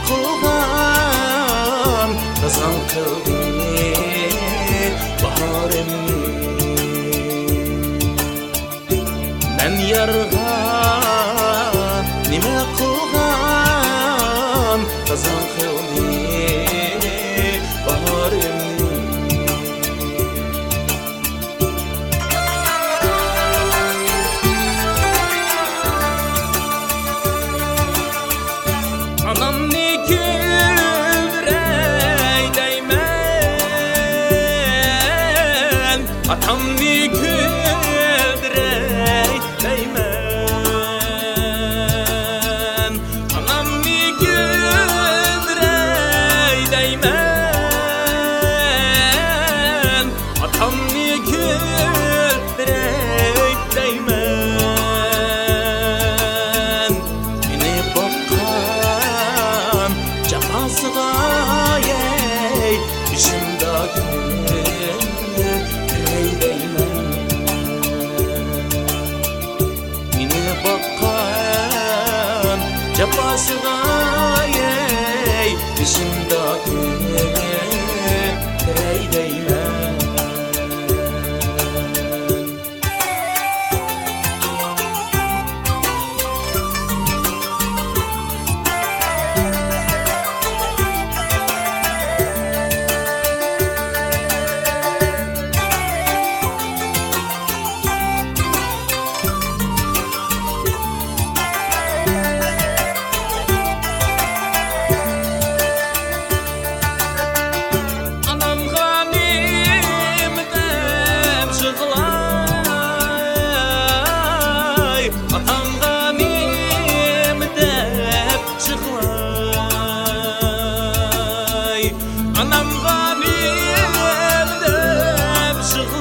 qilgan qizg'in qildi bahorimni men yarga nima qilgan qizg'in qildi bahorimni anamni güldürey deymen atamni güldürey deymen anamni güldürey deymen atamni güldürey deymen beni bakkan cafasıgay işimdaki ey deymen beni bakkan cafasıgay işimdaki ey deymen anam g'anim deb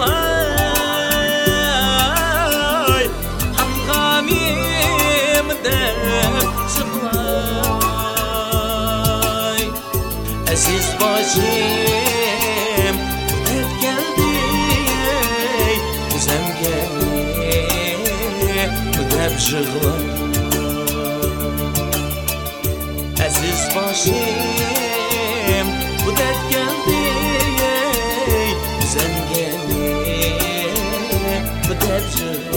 shig'lay ham g'anim deb shig'lay aziz boshim deb keldi o'zimga deb shig'lay aziz boshim bu dert geldi bizemge bu dert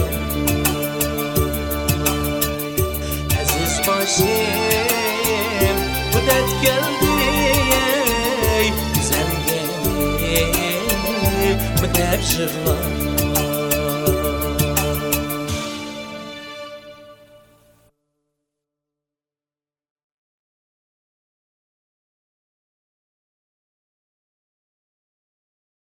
aziz başım bu dert geldi bizemge bu dert